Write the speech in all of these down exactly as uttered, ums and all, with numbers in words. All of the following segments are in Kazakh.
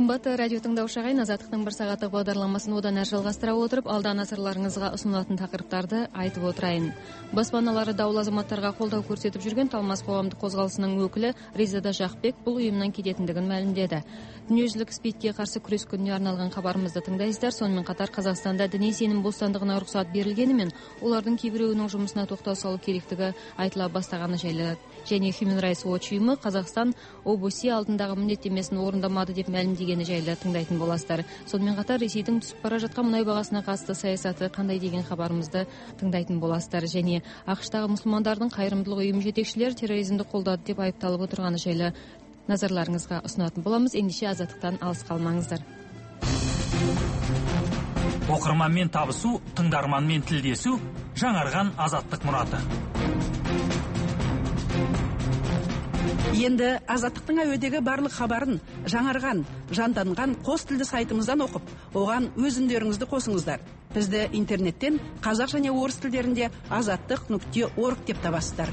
Қымбатты радио тыңдаушы ағайын, Азаттықтың бір сағаттық бағдарламасын одан әрі жалғастыра отырып, алда назарларыңызға ұсынылатын тақырыптарды айтып отырайын. Баспаналары даулы азаматтарға қолдау көрсетіп жүрген Талмас қоғамдық қозғалысының өкілі Ризада Жақпек бұл ұйымнан кететіндігін мәлімдеді. Дүниежүзілік спидке қарсы күрес күніне арналған хабарымызды тыңдайсыздар. Сонымен қатар Қазақстанда діни сенім бостандығына рұқсат берілгенімен, олардың кейбіреуінің жұмысына тоқтау салу керектігі айтыла бастағаны жайлы. Және Human Rights Watch ұйымы Қазақстан о бэ се алдындағы міндеттемесін орындамады деп мәлімдегені жайлы тыңдайтын боласыздар. Сонымен қатар Ресейдің түсіп бара жатқан мұнай бағасына қатысты саясаты қандай деген хабарымызды тыңдайтын боласыздар. Және ақш-тағы мұсылмандардың қайырымдылық ұйым жетекшілері терроризмді қолдады деп айыпталып отырғаны жайлы назарларыңызға ұсынатын боламыз. Ендеше Азаттықтан алыс қалмаңыздар. Оқырманмен табысу, тыңдарманмен тілдесу, жаңарған Азаттық мұраты. Енді Азаттықтың әуедегі барлық хабарын жаңарған, жанданған қос тілді сайтымыздан оқып, оған өз үндеріңізді қосыңыздар. Бізді интернеттен қазақ және орыс тілдерінде азаттық нүкте орг деп табасыздар.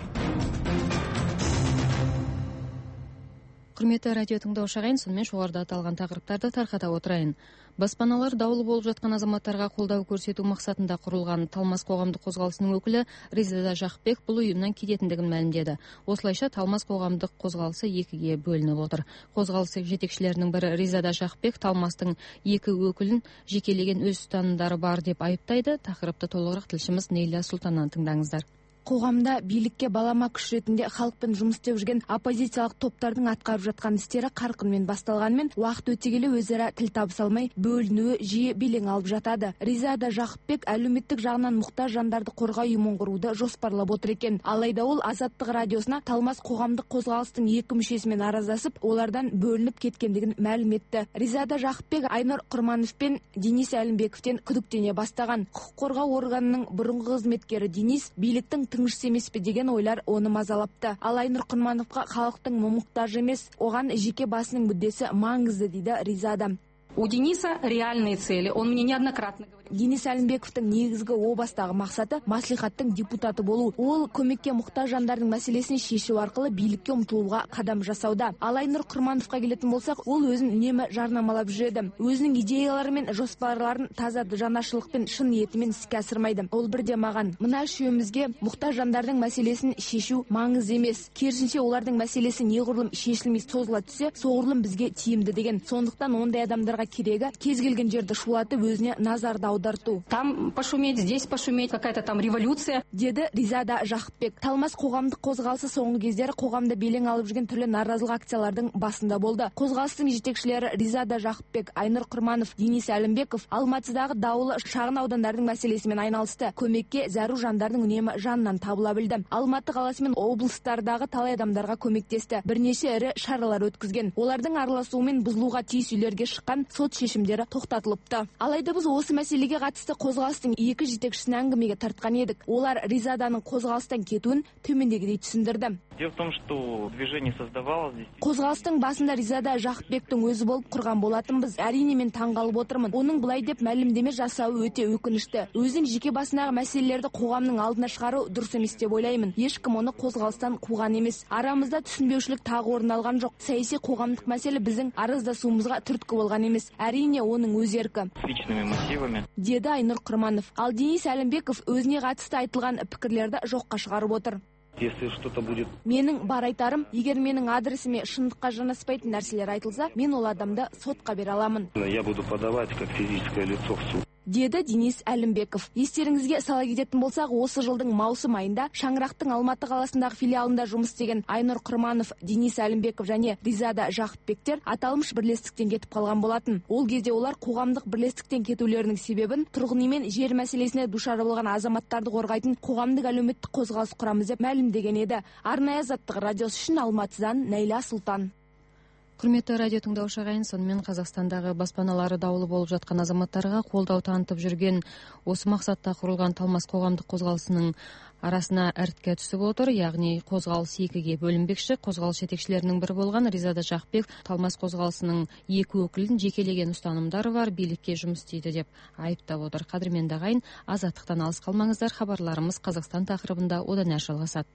Құрметті радио тыңдаушы ағайын, сонымен жоғарыда аталған тақырыптарды тарқата отырайын. Баспаналар даулы болып жатқан азаматтарға қолдау көрсету мақсатында құрылған Талмас қоғамдық қозғалысының өкілі Ризада Жақпек бұл ұйымнан кететіндігін мәлімдеді. Осылайша Талмас қоғамдық қозғалысы екіге бөлініп отыр. Қозғалысы жетекшілерінің бірі Ризада Жақпек Талмастың екі өкілін жекелеген өз ұстанымдары бар деп айыптайды. Тақырыпты толығырақ тілшіміз Нейля Сұлтаннан тыңдаңыздар. Қоғамда билікке балама күш ретінде халықпен жұмыс істеп жүрген оппозициялық топтардың атқарып жатқан істері қарқынмен басталғанымен, уақыт өте келе өзара тіл табыса алмай, бөлінуі жиі белең алып жатады. Ризада Жақпек әлеуметтік жағынан мұқтаж жандарды қорғау ұйымын құруды жоспарлап отыр екен. Алайда ол Азаттық радиосына Талмас қоғамдық қозғалыстың екі мүшесімен араздасып, олардан бөлініп кеткендігін мәлім етті. Ризада Жақпек Айнұр Құрманов пен Денис Әлімбековтен күдіктене бастаған. Құқық қорғау органының бұрынғы қызметкері Денис биліктің тыңшысы емес пе деген ойлар оны мазалапты. Ал Айнұр Құрмановқа халықтың мұқтаж емес, оған жеке басының мүддесі маңызды, дейді Ризада. У Дениса реальные цели. Он мне неоднократно говорит. Денис Әлімбековтің негізгі о бастағы мақсаты маслихаттың депутаты болу. Ол көмекке мұқтаж жандардың мәселесін шешу арқылы билікке ұмтылуға қадам жасауда. Ал Айнұр Құрмановқа келетін болсақ, ол өзін үнемі жарнамалап жүреді. Өзінің идеялары мен жоспарларын таза жанашырлықпен, шын ниетімен іске асырмайды. Ол бірде маған, мына үшеумізге мұқтаж жандардың мәселесін шешу маңызды емес. Керісінше олардың мәселесі неғұрлым шешілмей созыла түссе, соғұрлым бізге тиімді деген. Сондықтан ондай адамдарға керегі кез келген жерді шулатып өзіне назарды аударту. Там пошуметь, здесь пошуметь, какая-то там революция, деді Ризада Жақпек. Талмас қоғамдық қозғалысы соңғы кездері қоғамда белең алып жүрген түрлі наразылық акциялардың басында болды. Қозғалыстың жетекшілері Ризада Жақпек, Айнұр Құрманов, Денис Әлімбеков Алматыдағы даулы шағын аудандардың мәселесімен айналысты. Көмекке зәру жандардың үнемі жанынан табыла білді. Алматы қаласы мен облыстардағы талай адамдарға көмектесті. Бірнеше ірі шаралар өткізген. Олардың араласуымен бұзылуға тиіс үйлерге шыққан сот шешімдері тоқтатылыпты. Алайда біз осы мәселеге қатысты қозғалыстың екі жетекшісін әңгімеге тартқан едік. Олар Ризаданың қозғалыстан кетуін төмендегідей түсіндірді. Дело в том, что движение создавалось здесь. Қозғалыстың басында Ризада Жақпектің өзі болып құрған болатынбыз. Әрине мен таңғалып отырмын. Оның бұлай деп мәлімдеме жасауы өте өкінішті. Өзін жеке басындағы мәселелерді қоғамның алдына шығару дұрыс емес деп ойлаймын. Ешкім оны қозғалыстан қуған емес. Арамызда түсінбеушілік тағы орын алған жоқ. Саяси қоғамдық мәселе біздің араздасуымызға түрткі болған емес. Әрине оның өз еркі. Личными мотивами. Деді Айнұр Құрманов. Ал Денис Әлімбеков өзіне қатысты айтылған пікірлерді жоққа шығарып отыр. Если что-то будет... Менің бар айтарым, егер менің адресіме шындыққа жанаспайтын нәрселер айтылса, мен ол адамды сотқа бере аламын. Я буду подавать как физическое лицо в суд. Деді Денис Әлімбеков. Естеріңізге сала кететін болсақ, осы жылдың маусым айында Шаңырақтың Алматы қаласындағы филиалында жұмыс істеген Айнұр Құрманов, Денис Әлімбеков және Ризада Жақпектер аталмыш бірлестіктен кетіп қалған болатын. Ол кезде олар қоғамдық бірлестіктен кетулерінің себебін тұрғын үй мен жер мәселесіне душар болған азаматтарды қорғайтын қоғамдық әлеуметтік қозғалыс құрамыз деп мәлімдеген еді. Арнайы Азаттық радиосы үшін Алматыдан Нейля Сұлтан. Құрметті радио тыңдаушы ағайын, сонымен Қазақстандағы баспаналары даулы болып жатқан азаматтарға қолдау танытып жүрген осы мақсатта құрылған Талмас қоғамдық қозғалысының арасына әртке түсіп отыр, яғни қозғалыс екіге бөлінбекші. Қозғалыс жетекшілерінің бірі болған Ризада Жақпек Талмас қозғалысының екі өкілін жекелеген ұстанымдары бар билікке жұмыс істейді деп айыптап отыр. Қадірменді ағайын, Азаттықтан алыс қалмаңыздар. Хабарларымыз Қазақстан тақырыбында одан әрі жалғасады.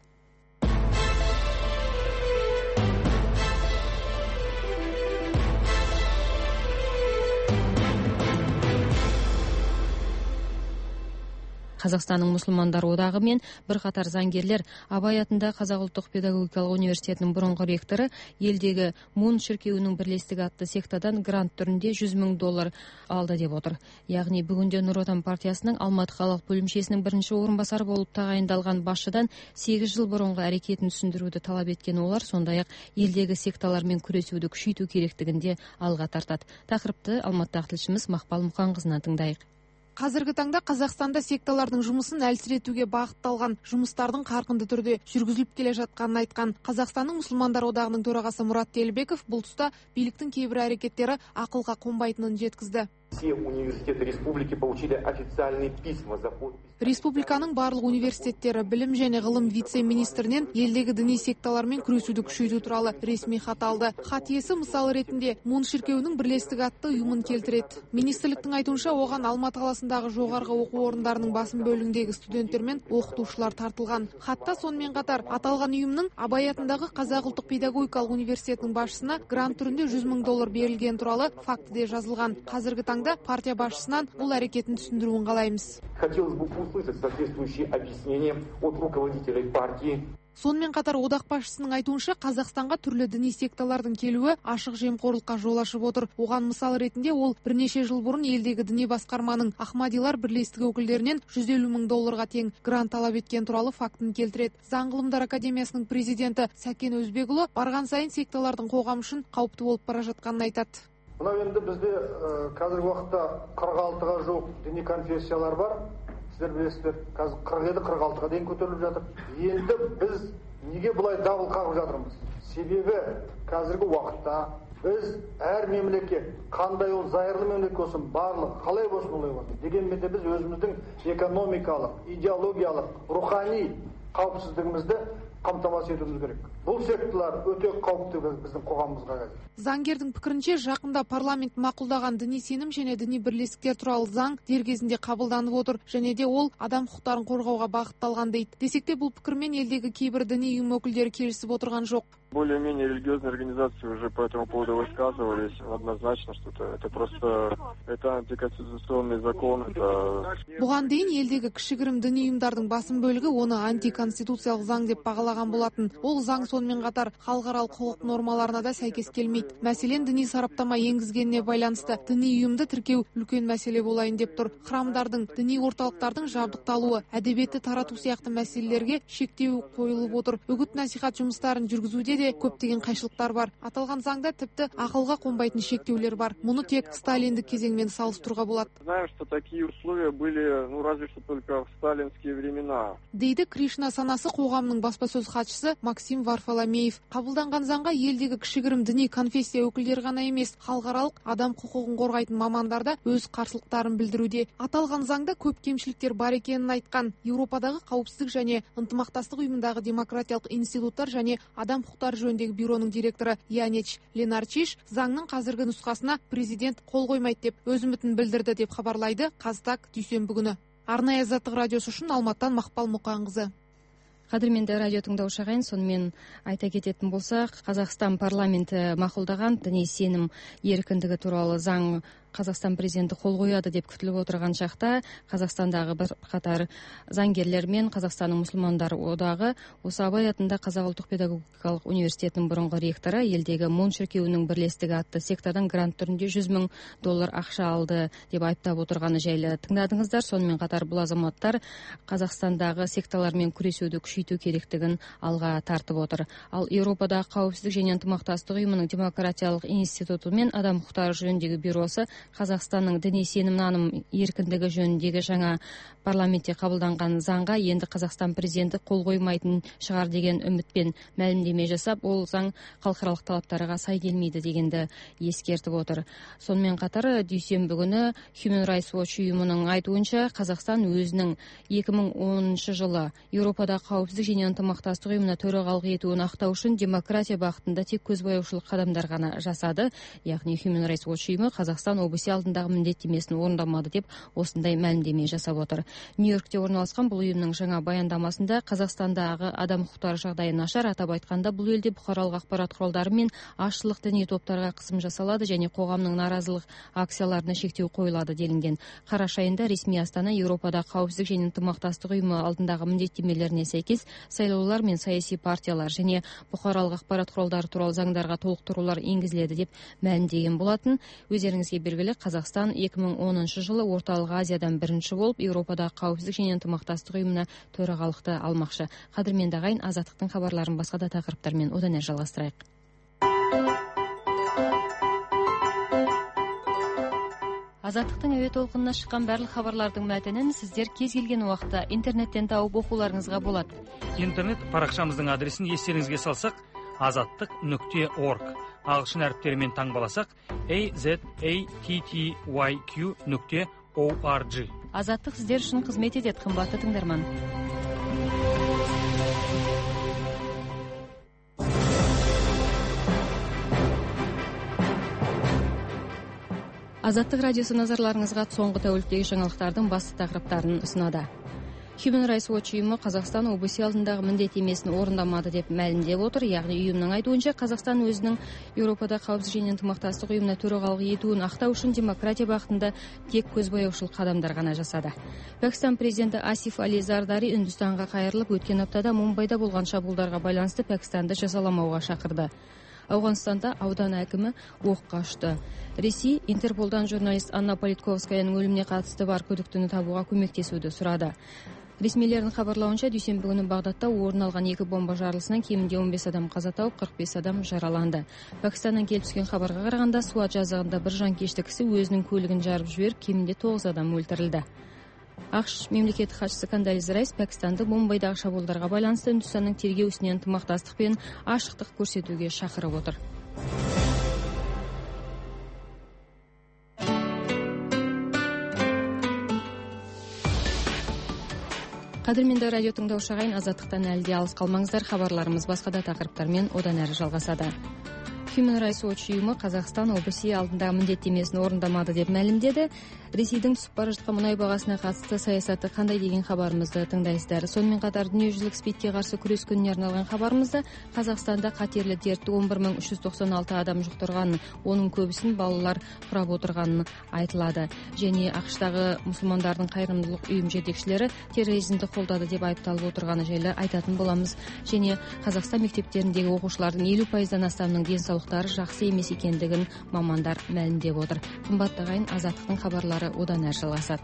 Қазақстанның мұсылмандар одағы мен бірқатар заңгерлер Абай атындағы Қазақ ұлттық педагогикалық университетінің бұрынғы ректоры елдегі Мун шіркеуінің бірлестігі атты сектадан грант түрінде жүз мың доллар алды деп отыр. Яғни бүгінде Нұр Отан партиясының Алматы қалалық бөлімшесінің бірінші орынбасары болып тағайындалған басшыдан сегіз жыл бұрынғы әрекетін түсіндіруді талап еткен олар сондай-ақ елдегі секталармен күресуді күшейту керектігінде алға тартады. Тақырыпты Алматыдағы тілшіміз Мақпал Мұқанқызынан тыңдайық. Қазіргі таңда Қазақстанда секталардың жұмысын әлсіретуге бағытталған жұмыстардың қарқынды түрде жүргізіліп келе жатқанын айтқан Қазақстанның мұсылмандар одағының төрағасы Мұрат Телбеков бұл тұста биліктің кейбір әрекеттері ақылға қонбайтынын жеткізді. Все университеты республики получили официальные письма за подпись. Республиканың барлық университеттері білім және ғылым вице-министрінен елдегі діни секталармен күресуді күшейту туралы ресми хат алды. Хат иесі мысал ретінде Мун шіркеуінің бірлестігі атты ұйымын келтіреді. Министрліктің айтуынша оған Алматы қаласындағы жоғарғы оқу орындарының басым бөлігіндегі студенттер мен оқытушылар тартылған. Хатта сонымен қатар аталған ұйымның Абай атындағы Қазақ ұлттық педагогикалық университетінің басшысына грант түрінде жүз мың доллар берілген туралы факті де жазылған. Қазіргі таңда партия басшысынан бұл әрекетін түсіндіруін қалаймыз. Хотелось бы услышать соответствующие объяснения от руководителей партии. Сонымен қатар одақ басшысының айтуынша Қазақстанға түрлі діни секталардың келуі ашық жемқорлыққа жол ашып отыр. Оған мысал ретінде ол бірнеше жыл бұрын елдегі діни басқарманың Ахмадилар бірлестігі өкілдерінен жүз елу мың долларға тең грант талап еткен туралы фактін келтіреді. Заң ғылымдар академиясының президенті Сәкен Өзбекұлы барған сайын секталардың қоғам үшін қауіпті болып бара жатқанын айтады. Мынау енді бізде қазіргі уақытта қырық алтыға жуық діни конфессиялар бар. Сіздер білесіздер, қазір қырық жеті қырық алтыға дейін көтеріліп жатыр. Енді біз неге бұлай дабыл қағып жатырмыз? Себебі қазіргі уақытта біз әр мемлекет, қандай ол зайырлы мемлекет болсын, барлық қалай болсын олай болсын. Дегенмен де біз өзіміздің экономикалық, идеологиялық, рухани қауіпсіздігімізді қамтамасыз етуіміз керек. Бұл секталар өте қауіпті біздің қоғамымызға қазір. Заңгердің пікірінше жақында парламент мақұлдаған діни сенім және діни бірлестіктер туралы заң дер кезінде қабылданып отыр және де ол адам құқықтарын қорғауға бағытталған дейді. Десек те бұл пікірмен елдегі кейбір діни ұйым өкілдері келісіп отырған жоқ. Более-менее религиозные организации уже по этому поводу высказывались однозначно, что это, это просто это антиконституционный закон. Это... Бұған дейін елдегі кішігірім діни ұйымдардың басым бөлігі оны антиконституциялық заң деп бағалаған болатын. Ол заң сонымен қатар халықаралық құқық нормаларына да сәйкес келмейді. Мәселен, діни сараптама енгізгеніне байланысты діни ұйымды тіркеу үлкен мәселе болайын деп тұр. Храмдардың, діни орталықтардың жабдықталуы, әдебиетті тарату сияқты мәселелерге шектеу қойылып отыр. Үгіт-насихат жұмыстарын жүргізуде де көптеген қайшылықтар бар. Аталған заңда тіпті ақылға қонбайтын шектеулер бар. Мұны тек сталиндік кезеңмен салыстыруға болады. Знаем, что такие условия были, ну, разве что только в сталинские времена. Дейді Кришна санасы қоғамның баспасөз хатшысы Максим Варфоломеев. Қабылданған заңға елдегі кішігірім діни конфессия өкілдері ғана емес, халықаралық адам құқығын қорғайтын мамандар да өз қарсылықтарын білдіруде. Аталған заңда көп кемшіліктер бар екенін айтқан Еуропадағы қауіпсіздік және ынтымақтастық ұйымындағы демократиялық институттар және адам құқықтары жөніндегі бюроның директоры Янеч Ленарчиш заңның қазіргі нұсқасына президент қол қоймайды деп өз үмітін білдірді деп хабарлайды Қазтаг дүйсенбі күні. Арнайы Азаттық радиосы үшін Алматыдан Мақпал Мұқанқызы. Қадірменді радио тыңдаушы ағайын, сонымен айта кететін болсақ, Қазақстан парламенті мақұлдаған діни сенім еркіндігі туралы заң Қазақстан президенті қол қояды деп күтіліп отырған шақта Қазақстандағы бір қатар заңгерлер мен Қазақстанның мұсылмандар одағы осы Абай атында Қазақ ұлттық педагогикалық университетінің бұрынғы ректоры елдегі Мун шіркеуінің бірлестігі атты сектадан грант түрінде жүз мың доллар ақша алды деп айыптап отырғаны жайлы тыңдадыңыздар. Сонымен қатар бұл азаматтар Қазақстандағы секталармен күресуді күшейту керектігін алға тартып отыр. Ал Еуропадағы қауіпсіздік және ынтымақтастық ұйымының демократиялық институты мен адам құқықтары жөніндегі бюросы Қазақстанның діни сенім наным еркіндігі жөніндегі жаңа парламентте қабылданған заңға енді Қазақстан президенті қол қоймайтын шығар деген үмітпен мәлімдеме жасап, ол заң халықаралық талаптарға сай келмейді дегенді ескертіп отыр. Сонымен қатар дүйсенбі күні Human Rights Watch ұйымының айтуынша Қазақстан өзінің екі мың оныншы жылы Еуропадағы қауіпсіздік және ынтымақтастық ұйымына төрағалық етуін ақтау үшін демократия бағытында тек көзбояушылық қадамдар ғана жасады. Яғни Human Rights Watch ұйымы Қазақстан ОБС алдындағы міндеттемесін орындамады деп осындай мәлімдеме жасап отыр. Нью-Йоркте орналасқан бұл ұйымның жаңа баяндамасында Қазақстандағы адам құқықтары жағдайы нашар, атап айтқанда бұл елде бұқаралық ақпарат құралдары мен азшылық діни топтарға қысым жасалады және қоғамның наразылық акцияларына шектеу қойылады делінген. Қараша айында ресми Астана Еуропада қауіпсіздік және ынтымақтастық ұйымы алдындағы міндеттемелеріне сәйкес сайлаулар мен саяси партиялар және бұқаралық ақпарат құралдары туралы заңдарға толықтырулар енгізіледі деп мәлімдеген болатын. Өздеріңізге белгілі, Қазақстан екі мың оныншы жылы Орталық Азиядан бірінші болып Еуропадағы қауіпсіздік және ынтымақтастық ұйымына төрағалықты алмақшы. Қадірменді ағайын, Азаттықтың хабарларын басқа да тақырыптармен одан әрі жалғастырайық. Азаттықтың әуе толқынына шыққан барлық хабарлардың мәтінін сіздер кез келген уақытта интернеттен тауып оқуларыңызға болады. Интернет парақшамыздың адресін естеріңізге салсақ, азаттық нүкте орг. Ағылшын әріптерімен таңбаласақ, a z a t t y q нүкте org. Азаттық сіздер үшін қызмет етеді, қымбатты тыңдарман. Азаттық радиосы назарларыңызға соңғы тәуліктегі жаңалықтардың басты тақырыптарын ұсынады. Human Rights Watch ұйымы Қазақстан ОБС алдындағы міндеттемесін орындамады деп мәлімдеп отыр. Яғни ұйымның айтуынша Қазақстан өзінің Еуропада қауіпсіздік және ынтымақтастық ұйымына төрағалық етуін ақтау үшін демократия бағытында тек көзбояушылық қадамдар ғана жасады. Пәкістан президенті Асиф Али Зардари Үндістанға қайырылып, өткен аптада Мумбайда болған шабуылдарға байланысты Пәкістанды жазаламауға шақырды. Ауғанстанда аудан әкімі оққа ұшты. Ресей Интерполдан журналист Анна Политковскаяның өліміне қатысты бар күдіктіні табуға көмектесуді сұрады. Ресмилердің хабарлауынша, дүйсенбі күні Бағдадта орын алған екі бомба жарылысынан кемінде он бес адам қаза тауып, қырық бес адам жараланды. Пәкістаннан келіп түскен хабарға қарағанда, Суат жазығында бір жанкешті кісі өзінің көлігін жарып жіберіп, кемінде тоғыз адам өлтірілді. ақш мемлекеттік хатшысы Кондолиза Райс Пәкістанды Мумбайдағы шабуылдарға байланысты Үндістанның тергеу ісіне ынтымақтастық пен ашықтық көрсетуге шақырып отыр. Қадірменді радио тыңдаушы ағайын, Азаттықтан әлде алыс қалмаңыздар, хабарларымыз басқа да тақырыптармен одан әрі жалғасады. Human Rights Watch ұйымы Қазақстан ОБС алдындағы міндеттемесін орындамады деп мәлімдеді. Ресейдің түсіп бара жатқан мұнай бағасына қатысты саясаты қандай деген хабарымызды тыңдайсыздар. Сонымен қатар дүниежүзілік спидке қарсы күрес күніне арналған хабарымызда Қазақстанда қатерлі дертті он бір мың үш жүз тоқсан алты адам жұқтырғанын, оның көбісін балалар құрап отырғанын айтылады. Және ақштағы мұсылмандардың қайырымдылық ұйым жетекшілері терроризмді қолдады деп айыпталып отырғаны жайлы айтатын боламыз. Және Қазақстан мектептеріндегі оқушылардың елу пайыздан астамының денсаулықтары жақсы емес екендігін мамандар мәлімдеп отыр. Қымбатты ағайын, Азаттықтың хабарлары одан әрі жалғасады.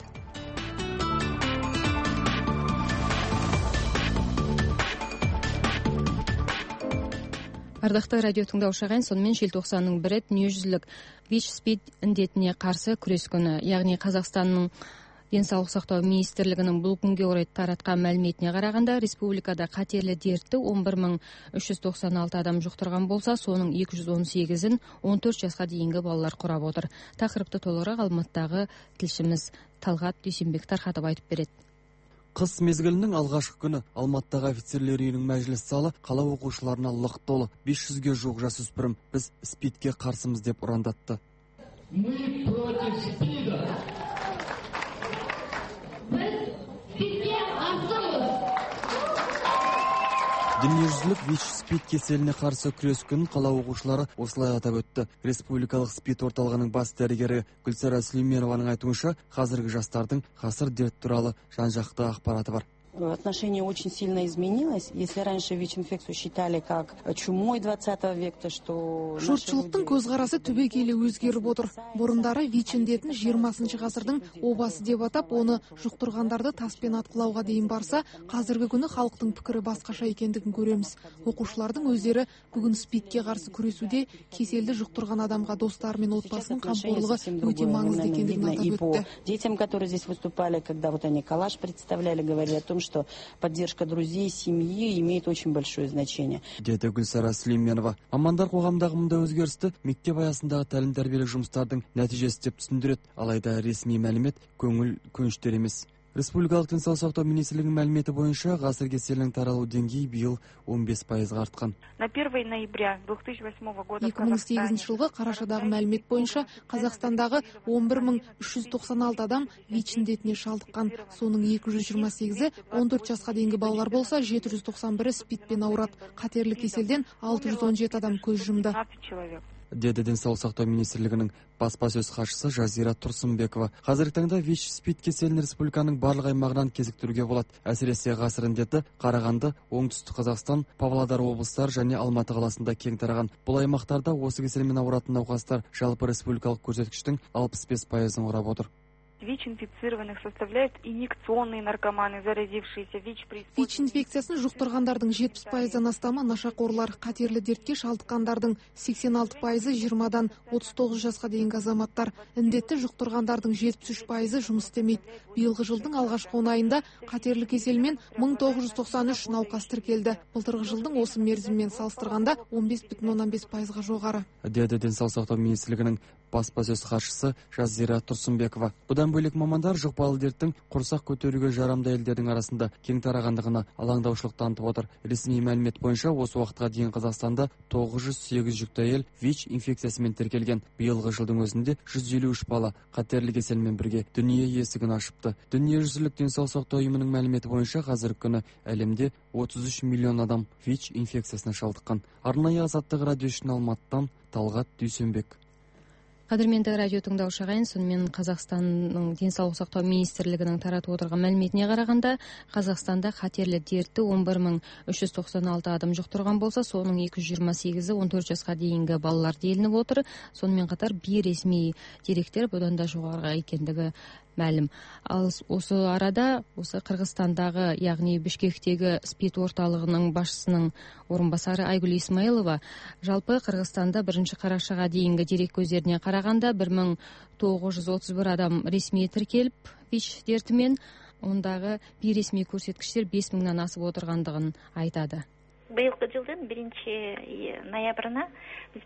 Ардақты радио тыңдаушы ағайын, сонымен желтоқсанның бірі дүниежүзілік ВИЧ-СПИД індетіне қарсы күрес күні. Яғни Қазақстанның Денсаулық сақтау министрлігінің бұл күнге орай таратқан мәліметіне қарағанда, республикада қатерлі дертті он бір мың үш жүз тоқсан алты адам жұқтырған болса, соның екі жүз он сегізін он төрт жасқа дейінгі балалар құрап отыр. Тақырыпты толығырақ Алматыдағы тілшіміз Талғат Дүйсенбек тарқатып айтып береді. Қыс мезгілінің алғашқы күні Алматыдағы офицерлер үйінің мәжіліс залы қала оқушыларына лық толы. бес жүзге жуық жасөспірім біз СПИДке қарсымыз деп ұрандатты. Мы против СПИДа. Дүниежүзілік ВИЧ-СПИД кеселіне қарсы күрес күнін қала оқушылары осылай атап өтті. Республикалық СПИД орталығының бас дәрігері Гүлсара Сүлейменованың айтуынша, қазіргі жастардың ғасыр дерт туралы жан-жақты ақпараты бар. Отношение очень сильно изменилось. Если раньше ВИЧ-инфекцию считали как чумой двадцатого века, что... Жұртшылықтың көзқарасы түбегейлі өзгеріп отыр. Бұрындары ВИЧ індетін жиырмасыншы ғасырдың обасы деп атап, оны жұқтырғандарды таспен атқылауға дейін барса, қазіргі күні халықтың пікірі басқаша екендігін көреміз. Оқушылардың өздері бүгін СПИДке қарсы күресуде кеселді жұқтырған адамға достары мен отбасының қамқорлығы өте маңызды екендігін атап өтті. Детям, которые здесь выступали, когда вот они коллаж представляли, говорили о том, что поддержка друзей, семьи имеет очень большое значение. Деді Гүлсара Сүлейменова. Мамандар қоғамдағы мұндай өзгерісті мектеп аясындағы тәлім тәрбиелік жұмыстардың нәтижесі деп түсіндіреді. Алайда ресми мәлімет көңіл көншітер емес. Республикалық денсаулық сақтау министрлігінің мәліметі бойынша ғасыр кеселінің таралу деңгейі биыл он бес пайызға артқан. На первое ноября две тысячи восьмого года екі мың сегізінші жылғы қарашадағы мәлімет бойынша Қазақстандағы он бір мың үш жүз тоқсан алты адам ВИЧ індетіне шалдыққан. Соның екі жүз жиырма сегізі он төрт жасқа дейінгі балалар болса, жеті жүз тоқсан бірі СПИДпен ауырады. Қатерлі кеселден алты жүз он жеті адам көз жұмды. Деді денсаулық сақтау министрлігінің баспасөз хатшысы Жазира Тұрсынбекова. Қазіргі таңда ВИЧ СПИД кеселін республиканың барлық аймағынан кезіктіруге болады. Әсіресе ғасыр індеті Қарағанды, Оңтүстік Қазақстан, Павлодар облыстары және Алматы қаласында кең тараған. Бұл аймақтарда осы кеселмен ауыратын науқастар жалпы республикалық көрсеткіштің алпыс бес пайызын құрап отыр. ВИЧ-инфицированных составляют инъекционные наркоманы, заразившиеся ВИЧ. ВИЧ инфекциясын жұқтырғандардың жетпіс пайыздан астамы нашақорлар, қатерлі дертке шалдыққандардың сексен алты пайызы жиырмадан отыз тоғыз жасқа дейінгі азаматтар. Індетті жұқтырғандардың жетпіс үш пайызы жұмыс істемейді. Биылғы жылдың алғашқы он айында қатерлі кеселмен мың тоғыз жүз тоқсан үш науқас тіркелді. Былтырғы жылдың осы мерзіммен салыстырғанда он бес бүтін оннан бес пайызға жоғары. Деді денсаулық сақтау министрлігінің баспасөз хатшысы Жазира Тұрсынбекова. Бұдан бөлек мамандар жұқпалы дерттің құрсақ көтеруге жарамды әйелдердің арасында кең тарағандығына алаңдаушылық танытып отыр. Ресми мәлімет бойынша осы уақытқа дейін Қазақстанда тоғыз жүз сегіз жүкті әйел ВИЧ инфекциясымен тіркелген. Биылғы жылдың өзінде жүз елу үш бала қатерлі кеселмен бірге дүние есігін ашыпты. Дүниежүзілік денсаулық сақтау ұйымының мәліметі бойынша қазіргі күні әлемде отыз үш миллион адам ВИЧ инфекциясына шалдыққан. Арнайы Азаттық радио үшін Алматыдан Талғат Дүйсенбек. Қадірменді радио тыңдаушы ағайын, сонымен Қазақстанның денсаулық сақтау министрлігінің таратып отырған мәліметіне қарағанда, Қазақстанда қатерлі дертті он бір мың үш жүз тоқсан алты адам жұқтырған болса, соның екі жүз жиырма сегізі он төрт жасқа дейінгі балалар делініп отыр. Сонымен қатар бейресми деректер бұдан да жоғары екендігі мәлім. Ал осы арада осы Қырғызстандағы, яғни Бішкектегі СПИД орталығының басшысының орынбасары Айгүл Исмаилова жалпы Қырғызстанда бірінші қарашаға дейінгі дерек көздеріне қарағанда бір мың тоғыз жүз отыз бір адам ресми тіркеліп ВИЧ дертімен, ондағы бейресми көрсеткіштер бес мыңнан асып отырғандығын айтады. Биылғы жылдың бірінші ноябрына біз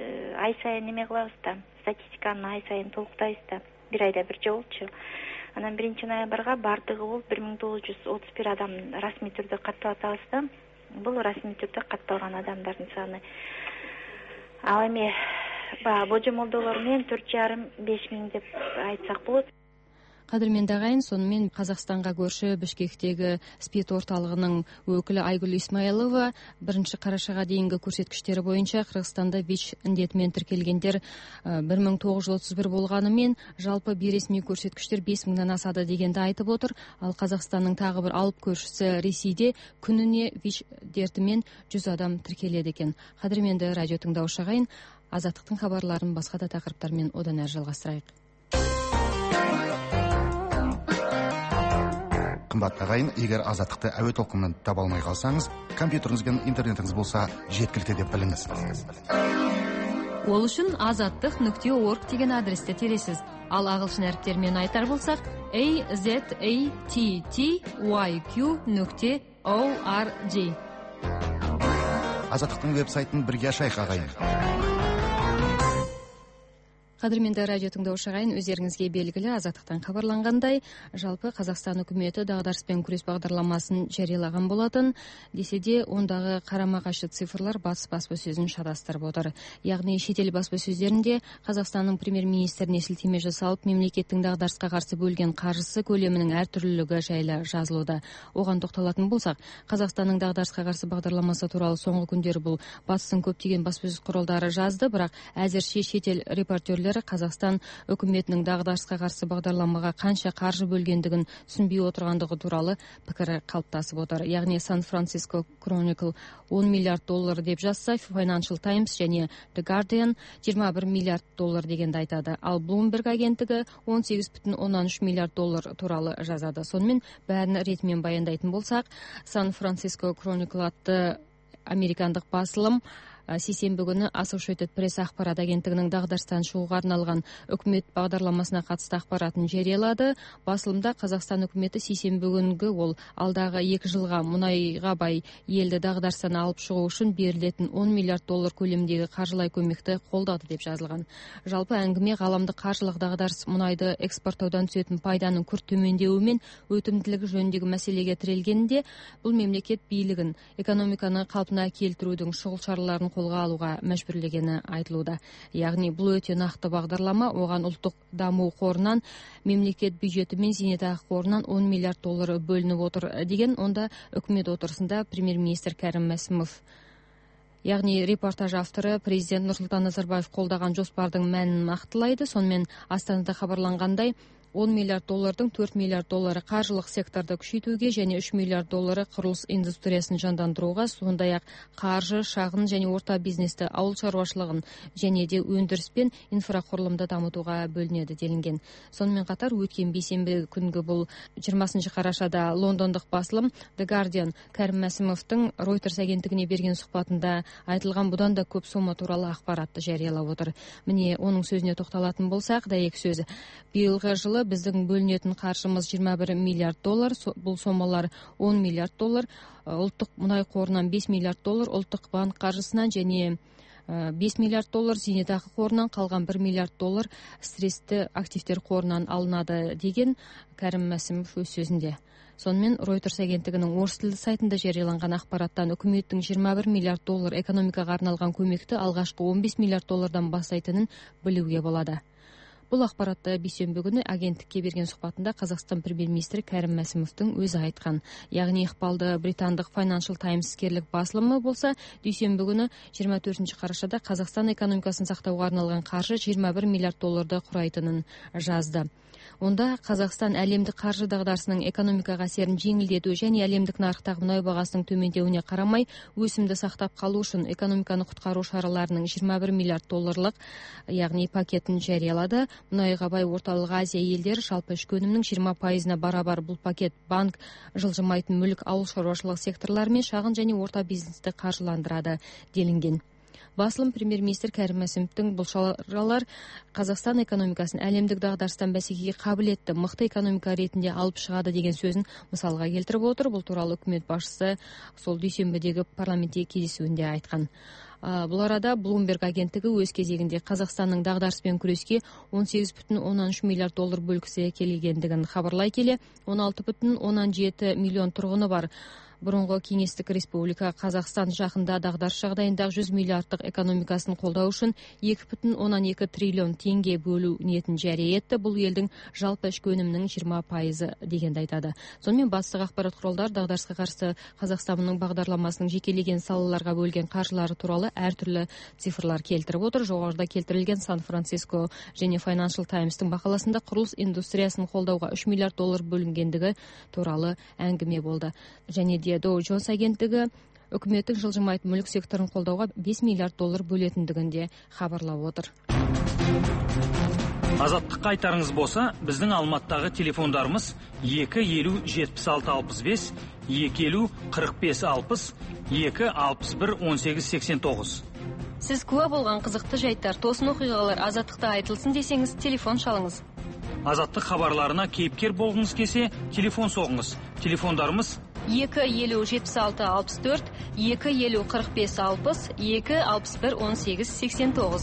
ай сайын неме қылабыз да, статистиканы ай сайын толықтайбыз да. Bir ayda bir жолчу. Анан биринчи ноябрга бардыгы болуп бир миң тогуз жүз отуз бир адам расмий түрдө катталып атабыз да. Бул расмий түрдө катталган адамдардын саны. Ал эми баягы божомолдоолор менен төрт жарым беш миң деп айтсак болот. Қадірменді ағайын, сонымен Қазақстанға көрші Бішкектегі СПИД орталығының өкілі Айгүл Исмаилова бірінші қарашаға дейінгі көрсеткіштері бойынша Қырғызстанда ВИЧ індетімен тіркелгендер бір мың тоғыз жүз отыз бір болғанымен, жалпы бейресми көрсеткіштер бес мыңнан асады дегенді айтып отыр. Ал Қазақстанның тағы бір алып көршісі Ресейде күніне ВИЧ дертімен жүз адам тіркеледі екен. Қадірменді радио тыңдаушы ағайын, Азаттықтың хабарларын басқа да тақырыптармен одан әрі жалғастырайық. Қымбатты ағайын, егер Азаттықты әуе толқынынан таба алмай қалсаңыз, компьютеріңіз бен интернетіңіз болса жеткілікті деп біліңіз. Ол үшін азаттық нүкте орг деген адресте тересіз. Ал ағылшын әріптермен айтар болсақ, a z a t t y q нүкте org. Азаттықтың веб-сайтын бірге ашайық ағайын. Қадірменді радио тыңдаушы ағайын, өздеріңізге белгілі Азаттықтан хабарланғандай, жалпы Қазақстан үкіметі дағдарыспен күрес бағдарламасын жариялаған болатын, десе де ондағы қарама-қайшы цифрлар батыс баспасөзін шатастырып отыр. Яғни шетел баспасөздерінде Қазақстанның премьер-министріне сілтеме жасалып, мемлекеттің дағдарысқа қарсы бөлген қаржысы көлемінің әртүрлілігі жайлы жазылуда. Оған тоқталатын болсақ, Қазақстанның дағдарысқа қарсы бағдарламасы туралы соңғы күндері бұл батыстың көптеген баспасөз құралдары жазды, бірақ әзірше шетел репортерлері Қазақстан үкіметінің дағдарысқа қарсы бағдарламаға қанша қаржы бөлгендігін түсінбей отырғандығы туралы пікірі қалыптасып отыр. Яғни Сан-Франциско Chronicle он миллиард доллар деп жазса, Financial Times және The Guardian жиырма бір миллиард доллар дегенді айтады. Ал Bloomberg агенттігі он сегіз бүтін оннан үш миллиард доллар туралы жазады. Сонымен бәрін ретімен баяндайтын болсақ, Сан-Франциско Chronicle атты американдық басылым сейсенбі күні Associated Press ақпарат агенттігінің дағдарыстан шығуға арналған үкімет бағдарламасына қатысты ақпаратын жариялады. Басылымда Қазақстан үкіметі сейсенбі күнгі ол алдағы екі жылға мұнайға бай елді дағдарыстан алып шығу үшін берілетін он миллиард доллар көлеміндегі қаржылай көмекті қолдады деп жазылған. Жалпы әңгіме ғаламдық қаржылық дағдарыс мұнайды экспорттаудан түсетін пайданың күрт төмендеуі мен өтімділігі жөніндегі мәселеге тірелгенде, бұл мемлекет билігін экономиканы қалпына келтірудің шұғыл шараларын қолға алуға мәжбүрлегені айтылуда. Яғни бұл өте нақты бағдарлама, оған ұлттық даму қорынан, мемлекет бюджеті мен зейнетақы қорынан он миллиард доллары бөлініп отыр деген онда үкімет отырысында премьер-министр Кәрім Мәсімов. Яғни репортаж авторы президент Нұрсұлтан Назарбаев қолдаған жоспардың мәнін нақтылайды. Сонымен Астанада хабарланғандай, он миллиард доллардың төрт миллиард доллары қаржылық секторды күшейтуге және үш миллиард доллары құрылыс индустриясын жандандыруға, сондай-ақ қаржы, шағын және орта бизнесті, ауыл шаруашылығын және де өндіріс пен инфрақұрылымды дамытуға бөлінеді делінген. Сонымен қатар өткен бейсенбі күнгі бұл жиырмасыншы қарашада лондондық басылым The Guardian Кәрім Мәсімовтің Reuters агенттігіне берген сұхбатында айтылған бұдан да көп сома туралы ақпаратты жариялап отыр. Міне оның сөзіне тоқталатын болсақ, дәйек сөзі. Биылғы жылы біздің бөлінетін қаржымыз жиырма бір миллиард доллар, бұл сомалар он миллиард доллар, ұлттық мұнай қорынан бес миллиард доллар, ұлттық банк қаржысынан және бес миллиард доллар, зейнетақы қорынан қалған бір миллиард доллар стрессті активтер қорынан алынады деген Кәрім Мәсімов өз сөзінде. Сонымен Reuters агенттігінің орыс тілді сайтында жарияланған ақпараттан үкіметтің жиырма бір миллиард доллар экономикаға арналған көмекті алғашқы он бес миллиард доллардан бастайтынын білуге болады. Бұл ақпаратты бейсенбі күні агенттікке берген сұхбатында Қазақстан премьер-министрі Кәрім Мәсімовтің өзі айтқан. Яғни ықпалды британдық Financial Times іскерлік басылымы болса, дүйсенбі күні жиырма төртінші қарашада Қазақстан экономикасын сақтауға арналған қаржы жиырма бір миллиард долларды құрайтынын жазды. Онда Қазақстан әлемдік қаржы дағдарысының экономикаға әсерін жеңілдету және әлемдік нарықтағы мұнай бағасының төмендеуіне қарамай өсімді сақтап қалу үшін экономиканы құтқару шараларының жиырма бір миллиард долларлық, яғни пакетін жариялады. Мұнайға бай орталық Азия елдері жалпы ішкі өнімнің жиырма пайызына барабар. Бұл пакет банк, жылжымайтын мүлік, ауыл шаруашылық секторлары мен шағын және орта бизнесті қаржыландырады делінген. Басылым премьер-министр Кәрім Мәсімовтің бұл шаралар Қазақстан экономикасын әлемдік дағдарыстан бәсекеге қабілетті мықты экономика ретінде алып шығады деген сөзін мысалға келтіріп отыр. Бұл туралы үкімет басшысы сол дүйсенбідегі парламентте кездесуінде айтқан. Бұл арада Bloomberg агенттігі өз кезегінде Қазақстанның дағдарыспен күреске он сегіз бүтін оннан үш миллиард доллар бөлгісі келгендігін хабарлай келе, он алты бүтін оннан жеті миллион тұрғыны бар бұрынғы кеңестік республика Қазақстан жақында дағдарыс жағдайындағы жүз миллиардтық экономикасын қолдау үшін екі бүтін оннан екі триллион теңге бөлу ниетін жария етті. Бұл елдің жалпы ішкі өнімінің жиырма пайызы дегенді айтады. Сонымен бастық ақпарат құралдар дағдарысқа қарсы Қазақстанның бағдарламасының жекелеген салаларға бөлген қаржылары туралы әртүрлі цифрлар келтіріп отыр. Жоғарыда келтірілген Сан-Франциско және Financial Times'тың мақаласында құрылыс индустриясын қолдауға үш миллиард доллар бөлінгендігі туралы әңгіме болды. Және Dow Jones агенттігі үкіметтің жылжымайтын мүлік секторын қолдауға бес миллиард доллар бөлетіндігінде хабарлап отыр. Азаттыққа айтарыңыз болса, біздің Алматыдағы телефондарымыз екі елу жетпіс алты алпыс бес, екі елу қырық бес алпыс, екі алпыс бір он сегіз сексен тоғыз. Сіз куә болған қызықты жайттар, тосын оқиғалар Азаттықта айтылсын десеңіз, телефон шалыңыз. Азаттық хабарларына кейіпкер болғыңыз келсе, телефон соғыңыз. Телефондарымыз екі елу жетпіс алты алпыс төрт, екі елу қырық бес алпыс, екі алпыс бір он сегіз сексен тоғыз.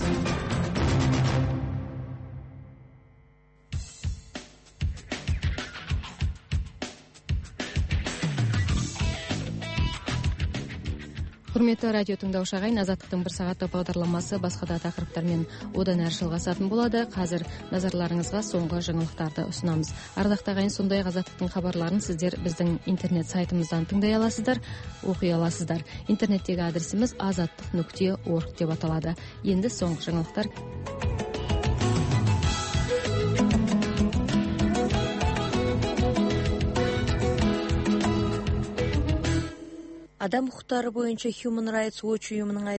Құрметті радио тыңдаушы ағайын, Азаттықтың бір сағаттық бағдарламасы басқа да тақырыптармен одан әрі жалғасатын болады. Қазір назарларыңызға соңғы жаңалықтарды ұсынамыз. Ардақты ағайын, сондай Азаттықтың хабарларын сіздер біздің интернет сайтымыздан тыңдай аласыздар, оқи аласыздар. Интернеттегі адресіміз азаттық нүкте орг деп аталады. Енді соңғы жаңалықтар. Адам құқықтары бойынша Human Rights Watch ұйымының